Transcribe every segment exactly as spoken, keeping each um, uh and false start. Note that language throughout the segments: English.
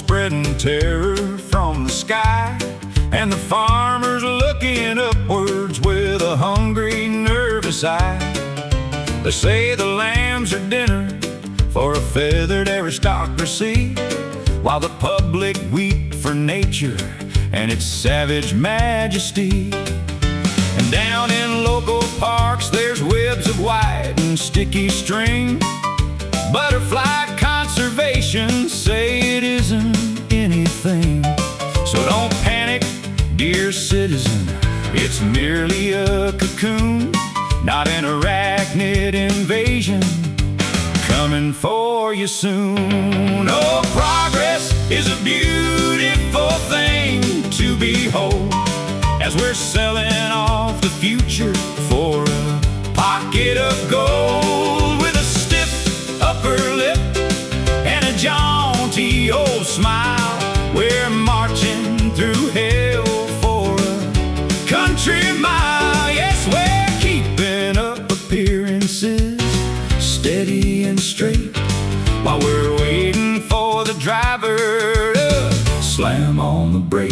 spreading terror from the sky, and the farmers looking upwards with a hungry, nervous eye. They say the lambs are dinner for a feathered aristocracy, while the public weep for nature and its savage majesty. And down in local parks there's webs of white and sticky string. Butterfly conservation say it isn't anything. So don't panic, dear citizen, it's merely a cocoon, not an arachnid invasion coming for you soon. Oh, progress is a beautiful thing to behold, as we're selling off the future for a pocket of gold. With a stiff upper lip and a jaunty old smile, we're marching through hell for a country mile. Yes, we're keeping up appearances, steady and straight, while we're waiting for the driver to slam on the brake.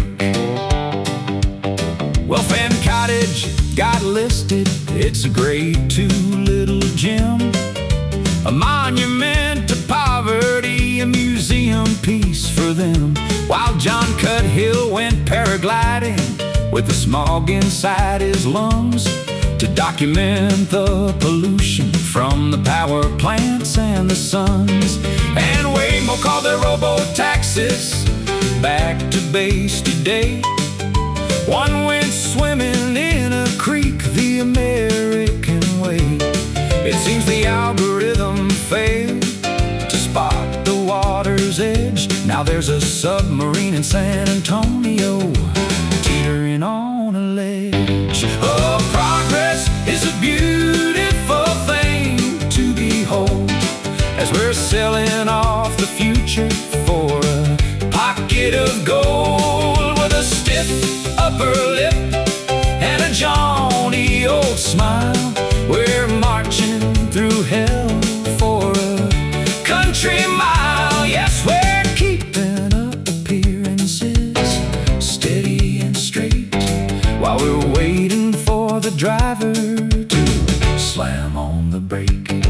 Well, Fenn Cottage got listed, it's a grade two little gem, a monument to poverty, a museum piece for them. While John Cuthill went paragliding with the smog inside his lungs to document the pollution from the power plants and the suns. And Waymo called their robo-taxis back to base today. One went swimming in a creek the American way. It seems the algorithm failed to spot the water's edge. Now there's a submarine in San Antonio teetering on a ledge. Oh, progress is a beautiful thing to behold, as we're selling off the future for a pocket of gold. With a stiff upper lip and a jaunty old smile, we're marching through hell for a country mile. Yes, we're keeping up appearances, steady and straight, while we're waiting for the driver to slam on the brake.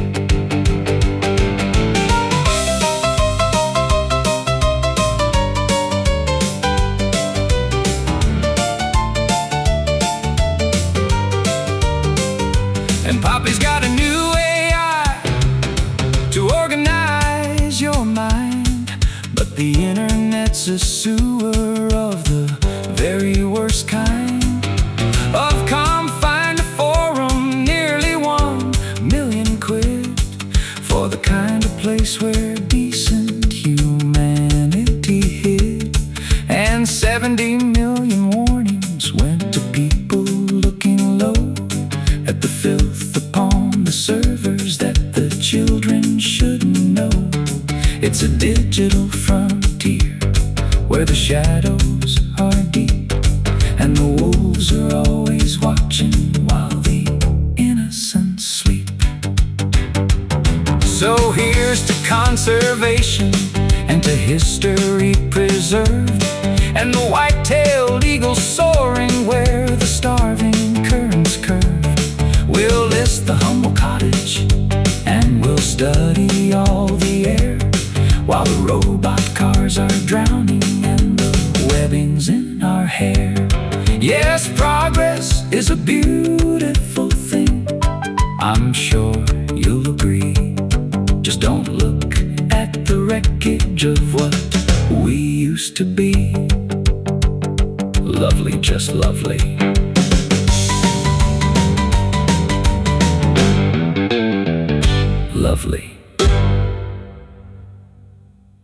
And Poppy's got a new A I to organize your mind, but the internet's a sewer of the very worst kind. Of confined forum, nearly one million quid for the kind of place where decent humanity hid. And seventy million warnings went to people looking low at the filth upon the servers that the children shouldn't know. It's a digital frontier where the shadows are deep, and the wolves are always watching while the innocent sleep. So here's to conservation and to history preserved, and the white-tailed eagle soaring where the starving currents curve. We'll list the humble cottage and we'll study all the air, while the robot cars are drowning and the webbing's in our hair. Yes, progress is a beautiful thing, I'm sure you'll agree. Just don't look at the wreckage of what we used to be. Lovely, just lovely. Lovely.